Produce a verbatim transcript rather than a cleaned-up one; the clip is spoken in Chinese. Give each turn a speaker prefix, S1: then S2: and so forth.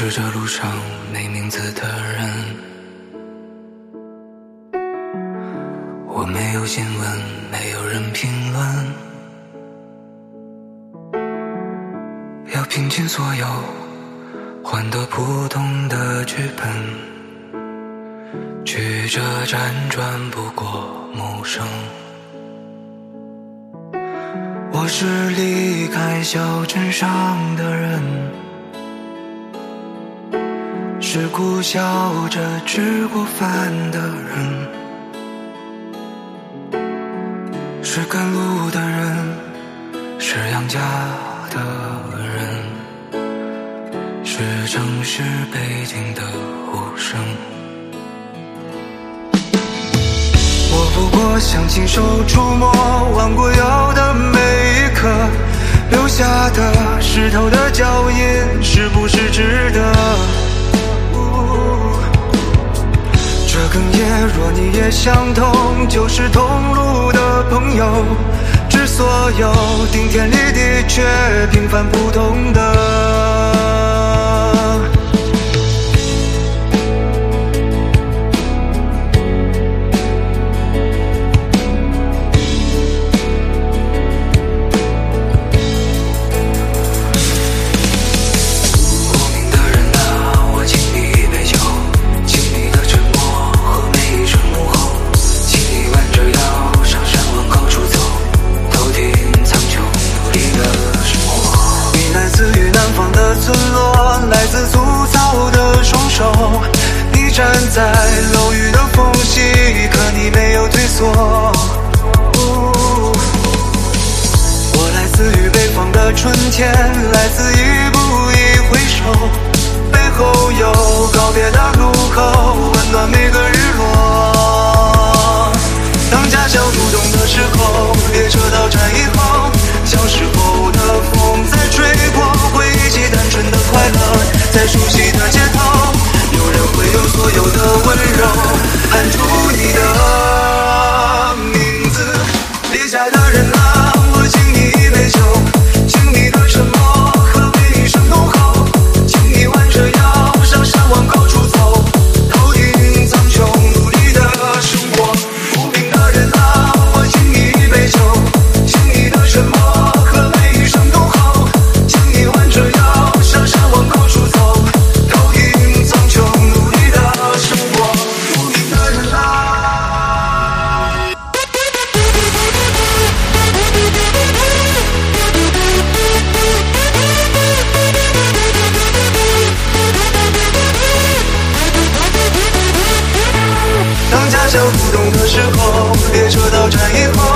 S1: 是这路上没名字的人，我没有新闻，没有人评论，要拼尽所有换得不同的剧本，曲折辗转不过陌生。我是离开小镇上的人，是苦笑着吃过饭的人，是赶路的人，是养家的人，是城市背景的呼声。我不过想亲手触摸弯过腰的每一刻，留下的石头的脚印是不是值得？这哽咽若你也相同，就是同路的朋友，致所有顶天立地却平凡不同的。你站在楼宇的缝隙，可你没有退缩。我来自于北方的春天，来自一步一回首，背后有告别的路口，温暖每个日落。当家乡入冬的时候，列车到站以后，小时候的风在吹过，回忆起单纯的快乐，在熟悉的街头，有人会用所有的温柔喊出你的名字。离家的人啊，我敬你一杯酒，请你的沉默和回忆声浓厚，请你弯着腰上山往高处走，头顶苍穹努力的生活。无名的人啊，我敬你一杯酒，请你的沉默和回忆声浓厚，请你弯着腰上山往高处走，头顶苍穹努力的生活。无名的人啊。当家乡入冬的时候，列车到站以后，